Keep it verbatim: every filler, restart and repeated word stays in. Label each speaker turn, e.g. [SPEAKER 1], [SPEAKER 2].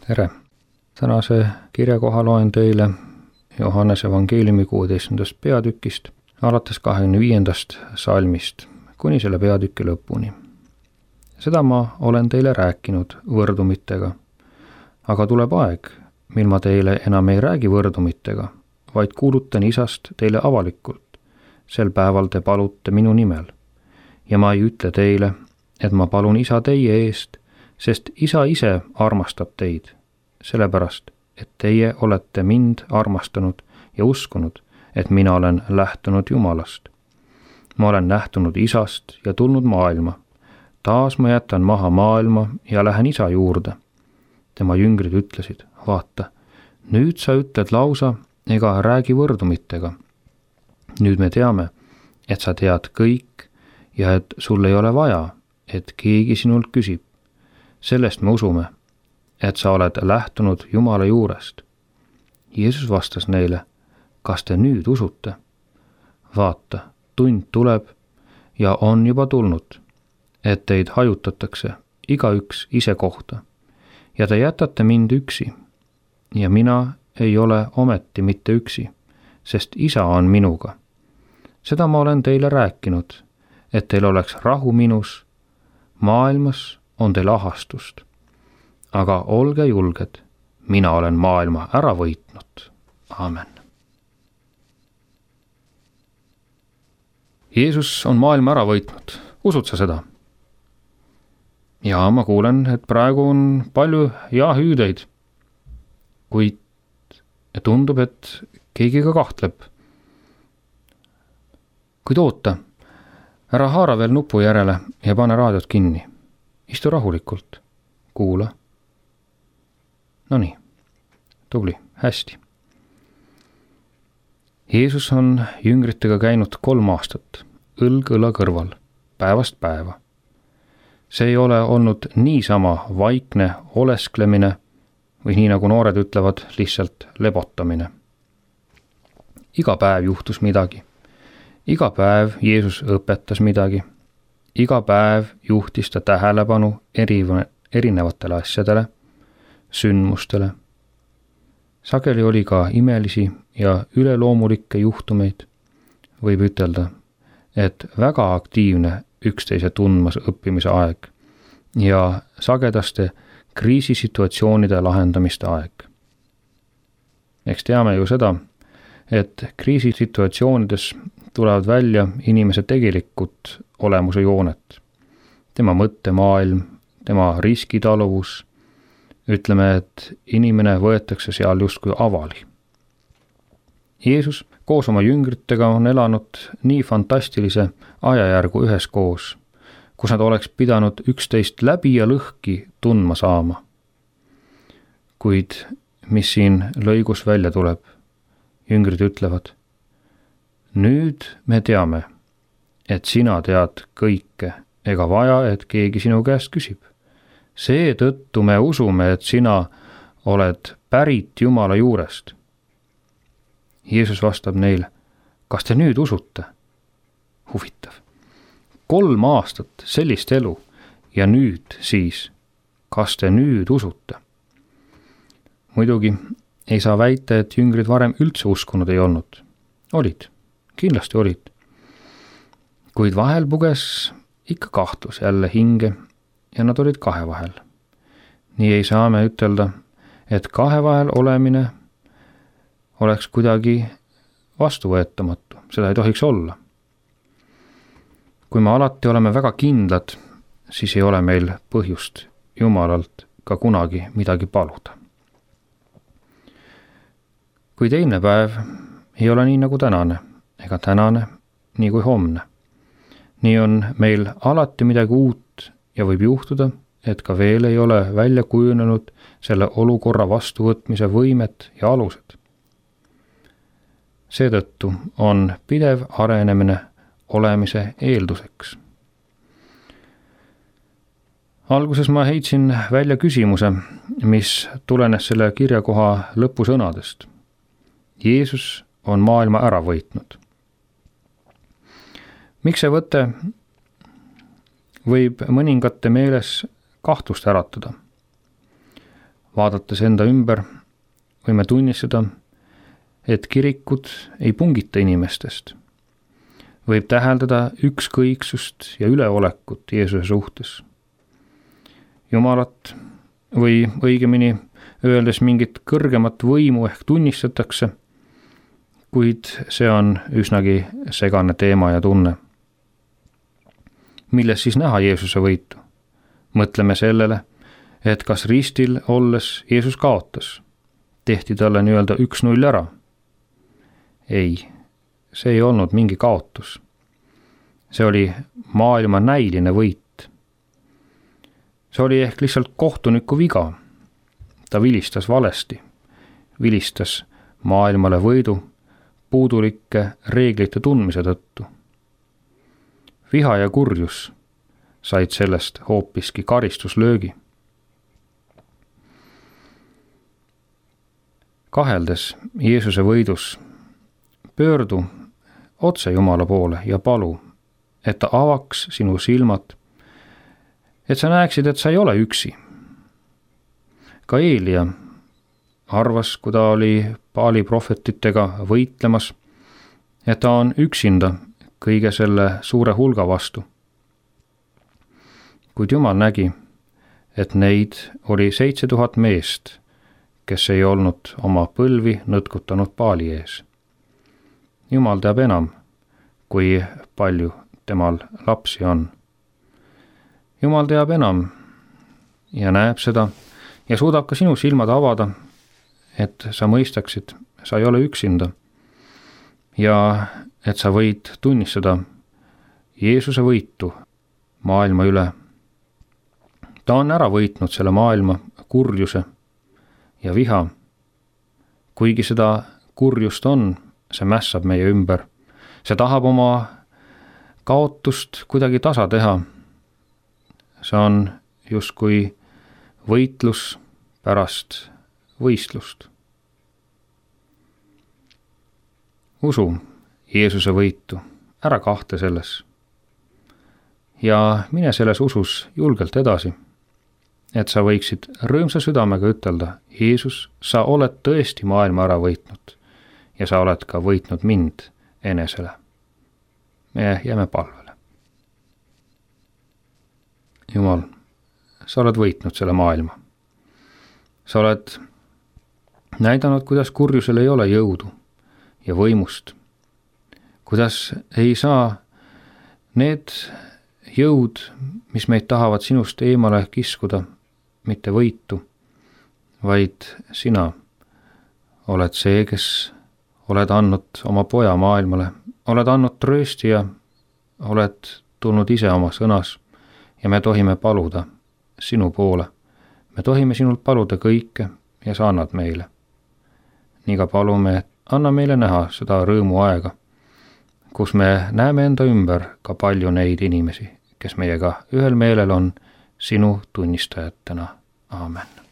[SPEAKER 1] tere! Tänase kirjakoha loen teile Johannese evangeeliumi kuueteistkümnendast peatükist, alates kahekümne viiendast salmist, kuni selle peatüki lõpuni. Seda ma olen teile rääkinud võrdumitega, aga tuleb aeg, mil ma teile enam ei räägi võrdumitega, vaid kuulutan Isast teile avalikult. Sel päeval te palute minu nimel. Ja ma ei ütle teile, et ma palun Isa teie eest, sest Isa ise armastab teid, sellepärast, et teie olete mind armastanud ja uskunud, et mina olen lähtunud Jumalast. Ma olen lähtunud Isast ja tulnud maailma. Taas ma jätan maha maailma ja lähen Isa juurde. Tema jüngrid ütlesid, vaata, nüüd sa ütled lausa ega räägi võrdumitega. Nüüd me teame, et sa tead kõik ja et sul ei ole vaja, et keegi sinult küsib. Sellest me usume, et sa oled lähtunud Jumala juurest. Jeesus vastas neile, kas te nüüd usute? Vaata, tund tuleb ja on juba tulnud, et teid hajutatakse igaüks ise kohta ja te jätate mind üksi. Ja mina ei ole ometi mitte üksi, sest Isa on minuga. Seda ma olen teile rääkinud, et teil oleks rahu minus. Maailmas on teil ahastust. Aga olge julged, mina olen maailma ära võitnud. Amen. Jeesus on maailma ära võitnud. Usud sa seda? Ja ma kuulen, et praegu on palju ja-hüüdeid, kuid tundub, et keegi ka kahtleb. Kuid oota, ära haara veel nupu järele ja pane raadiot kinni. Istu rahulikult. Kuula. No nii, tubli, hästi. Jeesus on jüngritega käinud kolm aastat, õlg õla kõrval, päevast päeva. See ei ole olnud niisama vaikne olesklemine või nii nagu noored ütlevad, lihtsalt lebotamine. Iga päev juhtus midagi. Iga päev Jeesus õpetas midagi. Iga päev juhtis ta tähelepanu erinevatele asjadele, sündmustele. Sageli oli ka imelisi ja üleloomulikke juhtumeid. Võib ütelda, et väga aktiivne üksteise tundmas õppimise aeg ja sagedaste kriisisituatsioonide lahendamiste aeg. Eks teame ju seda, et kriisisituatsioonides tulevad välja inimese tegelikud olemuse joonet. Tema mõttemaailm, tema riskitaluvus. Ütleme, et inimene võetakse seal justkui avali. Jeesus koos oma jüngritega on elanud nii fantastilise ajajärgu üheskoos, kus nad oleks pidanud üksteist läbi ja lõhki tundma saama. Kuid mis siin lõigus välja tuleb? Jüngrid ütlevad, nüüd me teame, et sina tead kõike ega vaja, et keegi sinu käest küsib. Seetõttu me usume, et sina oled pärit Jumala juurest. Jeesus vastab neile, kas te nüüd usute? Huvitav. Kolm aastat sellist elu ja nüüd siis, kas te nüüd usute? Muidugi ei saa väita, et jüngrid varem üldse uskunud ei olnud. Olid, kindlasti olid. Kuid vahel puges ikka kahtlus jälle hinge ja nad olid kahe vahel. Nii ei saa me ütelda, et kahe vahel olemine oleks kuidagi vastuvõetamatu. Seda ei tohiks olla. Kui me alati oleme väga kindlad, siis ei ole meil põhjust Jumalalt ka kunagi midagi paluda. Kui teine päev ei ole nii nagu tänane, ega tänane nii kui homne. Nii on meil alati midagi uut ja võib juhtuda, et ka veel ei ole välja kujunenud selle olukorra vastuvõtmise võimet ja alused. Seetõttu on pidev arenemine olemise eelduseks. Alguses ma heitsin välja küsimuse, mis tulenes selle kirjakoha lõpusõnadest. Jeesus on maailma ära võitnud. Miks see võte võib mõningate meeles kahtlust äratada? Vaadates enda ümber, võime tunnistada, et kirikud ei pungita inimestest. Võib täheldada ükskõiksust ja üleolekut Jeesuse suhtes. Jumalat või õigemini öeldes mingit kõrgemat võimu ehk tunnistatakse, kuid see on üsnagi segane teema ja tunne. Milles siis näha Jeesuse võitu? Mõtleme sellele, et kas ristil olles Jeesus kaotas, tehti talle nii-öelda üks null ära. Ei, see ei olnud mingi kaotus. See oli maailma näiline võit. See oli ehk lihtsalt kohtuniku viga. Ta vilistas valesti, vilistas maailmale võidu puudulike reeglite tundmise tõttu. Viha ja kurjus said sellest hoopiski karistuslöögi. Kaheldes Jeesuse võidus, pöördu otse Jumala poole ja palu, et ta avaks sinu silmad, et sa näeksid, et sa ei ole üksi. Ka Eelia arvas, kui ta oli Baali prohvetitega võitlemas, et ta on üksinda kõige selle suure hulga vastu. Kuid Jumal nägi, et neid oli seitse tuhat meest, kes ei olnud oma põlvi nõtkutanud Baali ees. Jumal teab enam, kui palju temal lapsi on. Jumal teab enam ja näeb seda ja suudab ka sinu silmad avada, et sa mõistaksid, sa ei ole üksinda ja et sa võid tunnistada Jeesuse võitu maailma üle. Ta on ära võitnud selle maailma kurjuse ja viha. Kuigi seda kurjust on, see mässab meie ümber. See tahab oma kaotust kuidagi tasa teha. See on justkui võitlus pärast võistlust. Usu Jeesuse võitu, ära kahtle selles. Ja mine selles usus julgelt edasi, et sa võiksid rõõmsa südamega ütelda, Jeesus, sa oled tõesti maailma ära võitnud ja sa oled ka võitnud mind enesele. Me jääme palvele. Jumal, sa oled võitnud selle maailma. Sa oled näidanud, kuidas kurjusel ei ole jõudu ja võimust. Kuidas ei saa need jõud, mis meid tahavad sinust eemale kiskuda, mitte võitu, vaid sina oled see, kes oled andnud oma poja maailmale, oled andnud tröösti ja oled tulnud ise oma sõnas ja me tohime paluda sinu poole. Me tohime sinult paluda kõike ja sa annad meile. Nii ka palume, et anna meile näha seda rõõmu aega, kus me näeme enda ümber ka palju neid inimesi, kes meiega ühel meelel on sinu tunnistajatena. Aamen.